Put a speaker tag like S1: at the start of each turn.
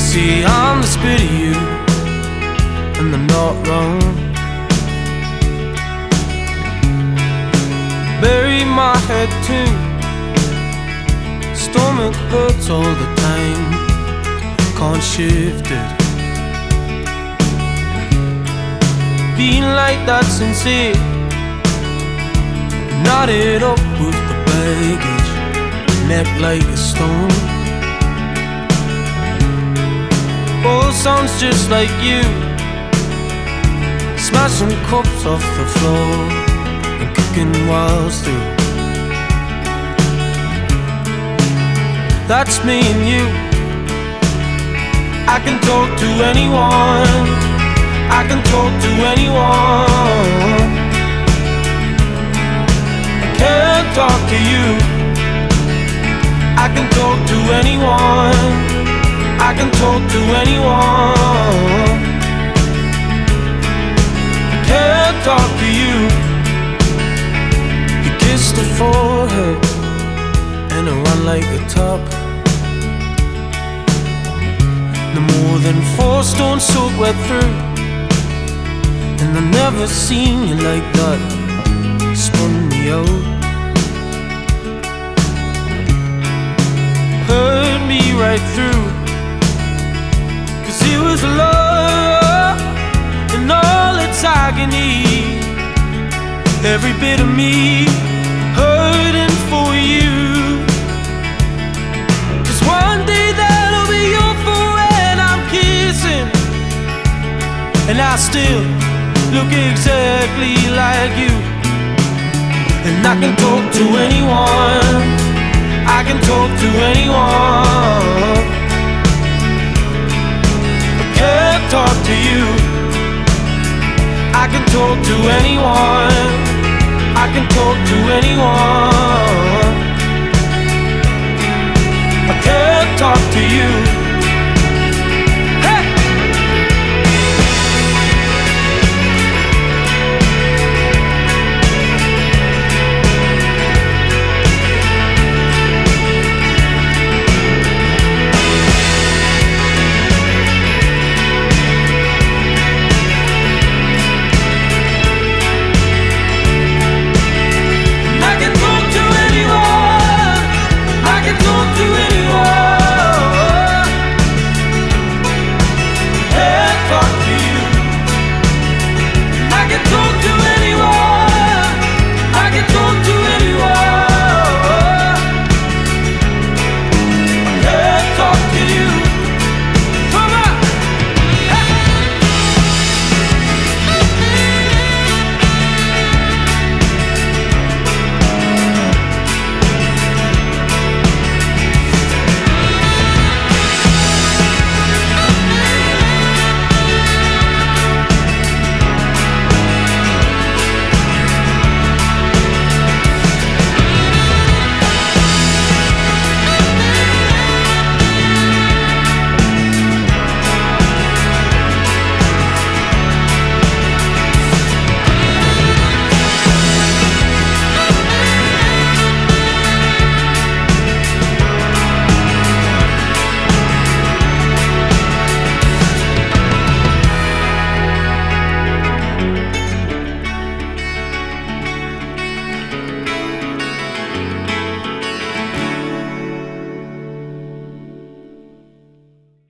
S1: See, I'm the spit of you, and I'm not wrong. Bury my head too. Stomach hurts all the time, can't shift it. Being like that sincere, knotted up with the baggage, neck like a stone. All sounds just like you, smashing cups off the floor and kicking walls through. That's me and you. I can talk to anyone, I can talk to anyone. I can't talk to you. I can talk to anyone, I can talk to anyone. I can't talk to you. You kissed the forehead and I run like a top. No more than 4 stones soaked wet through, and I've never seen you like that. Spun me out, hurt me right through. 'Cause it was love in all its agony, every bit of me hurting for you. 'Cause one day that'll be your forehead I'm kissing, and I still look exactly like you. And I can talk to anyone, I can talk to anyone. I can't talk to you. I can talk to anyone, I can talk to anyone. I can't talk to you.